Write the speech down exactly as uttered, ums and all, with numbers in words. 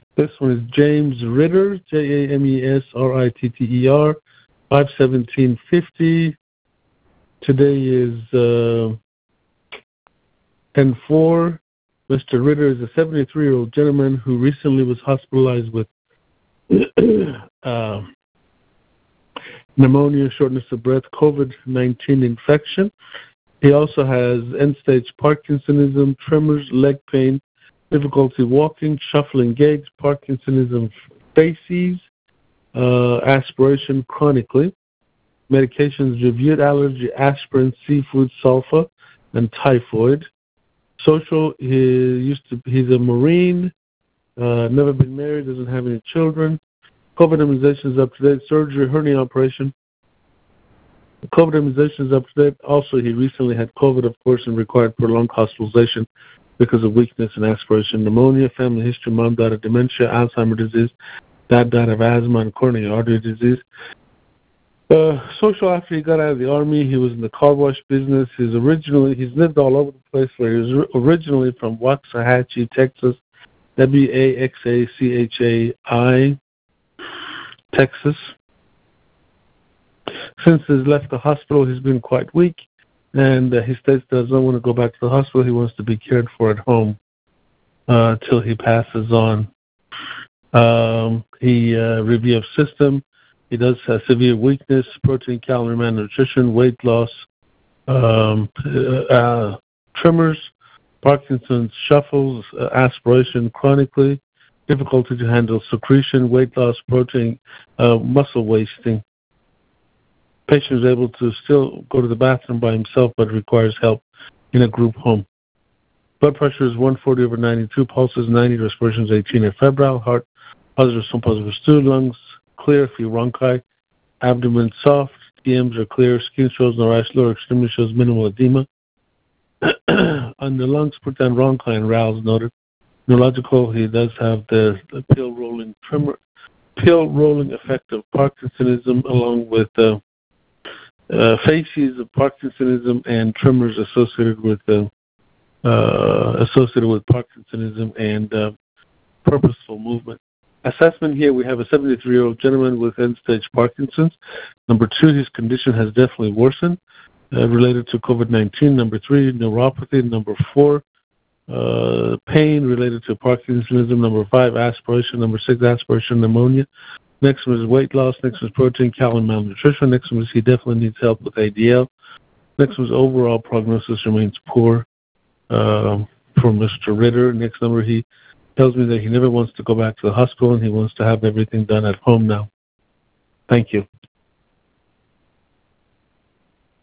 This one is James Ritter, J A M E S R I T T E R, five seventeen fifty. Today is uh, ten four. Mister Ritter is a seventy-three-year-old gentleman who recently was hospitalized with uh, pneumonia, shortness of breath, COVID nineteen infection. He also has end-stage Parkinsonism, tremors, leg pain, difficulty walking, shuffling gait, Parkinsonism facies, uh, aspiration chronically. Medications reviewed: allergy, aspirin, seafood, sulfa, and typhoid. Social, he used to. He's a Marine, uh, never been married, doesn't have any children. COVID immunization is up to date. Surgery, hernia operation. COVID immunization is up to date. Also, he recently had COVID, of course, and required prolonged hospitalization because of weakness and aspiration. Pneumonia, family history, mom died of dementia, Alzheimer's disease, dad died of asthma and coronary artery disease. Uh, social, after he got out of the Army, he was in the car wash business. He's originally, he's lived all over the place, where he was originally from Waxahachie, Texas, W A X A C H A I, Texas. Since he's left the hospital, he's been quite weak, and uh, he states he doesn't want to go back to the hospital. He wants to be cared for at home uh, till he passes on. Um, he uh, review of system. He does have severe weakness, protein, calorie, malnutrition, weight loss, um, uh, tremors, Parkinson's, shuffles, uh, aspiration chronically, difficulty to handle secretion, weight loss, protein, uh, muscle wasting. Patient is able to still go to the bathroom by himself, but requires help in a group home. Blood pressure is one forty over ninety-two, pulse is ninety, respiration is eighteen, and febrile, heart positive, some positive stool, lungs clear, few bronchi, abdomen soft, T Ms are clear, skin shows no rash, lower extremity shows minimal edema. On the lungs, put down bronchi and rales noted. Neurological, he does have the, the pill rolling tremor, pill rolling effect of Parkinsonism, along with uh, uh, facies of Parkinsonism and tremors associated with uh, uh, associated with Parkinsonism and uh, purposeful movement. Assessment here, we have a seventy-three-year-old gentleman with end-stage Parkinson's. Number two, his condition has definitely worsened uh, related to COVID nineteen. Number three, neuropathy. Number four, uh, pain related to Parkinsonism. Number five, aspiration. Number six, aspiration pneumonia. Next one is weight loss. Next one is protein, calorie, malnutrition. Next one is he definitely needs help with A D L. Next one is overall prognosis remains poor uh, for Mister Ritter. Next number, he tells me that he never wants to go back to the hospital and he wants to have everything done at home now. Thank you.